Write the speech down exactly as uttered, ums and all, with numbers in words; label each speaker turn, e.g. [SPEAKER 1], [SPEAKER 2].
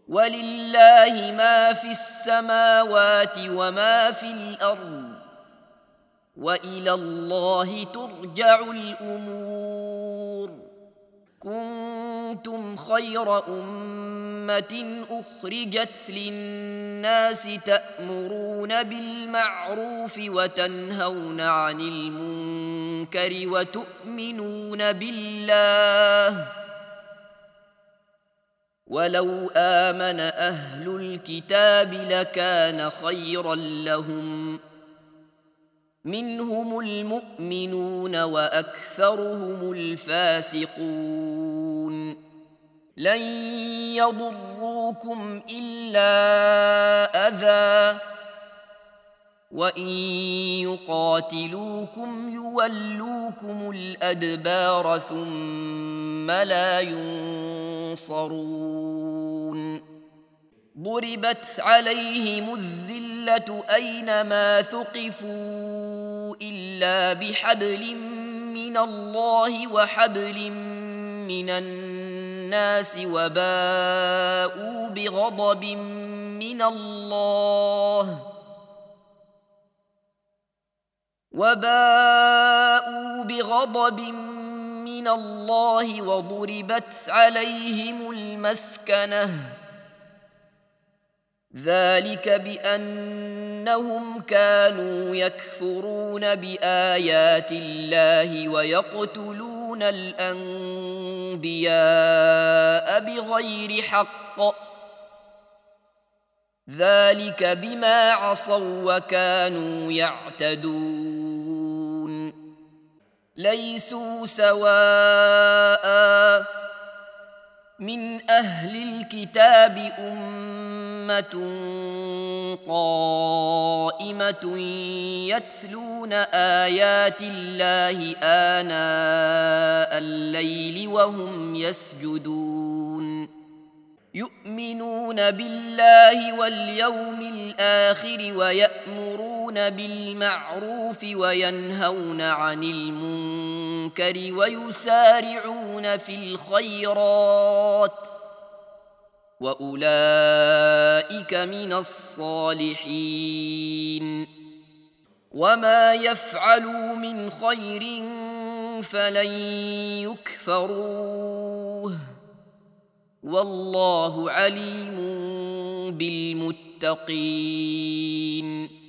[SPEAKER 1] ولله ما في السماوات وما في الأرض وإلى الله ترجع الأمور. كنتم خير أمة أخرجت للناس تأمرون بالمعروف وتنهون عن المنكر وتؤمنون بالله، ولو آمن أهل الكتاب لكان خيرا لهم، منهم المؤمنون وأكثرهم الفاسقون. لن يضروكم إلا أذى، وإن يقاتلوكم يولوكم الأدبار ثم لا ينصرون. ضربت عليهم الذلة أينما ثقفوا إلا بحبل من الله وحبل من الناس وباءوا بغضب من الله وباءوا بغضب من الله وضربت عليهم المسكنة، ذلك بأنهم كانوا يكفرون بآيات الله ويقتلون الأنبياء بغير حق، ذلك بما عصوا وكانوا يعتدون. ليسوا سواء، من أهل الكتاب أمة قائمة يتلون آيات الله آناء الليل وهم يسجدون، يؤمنون بالله واليوم الآخر ويأمرون بالمعروف وينهون عن المنكر ويسارعون في الخيرات، وأولئك من الصالحين. وما يفعلوا من خير فلن يكفروه، والله عليم بالمتقين.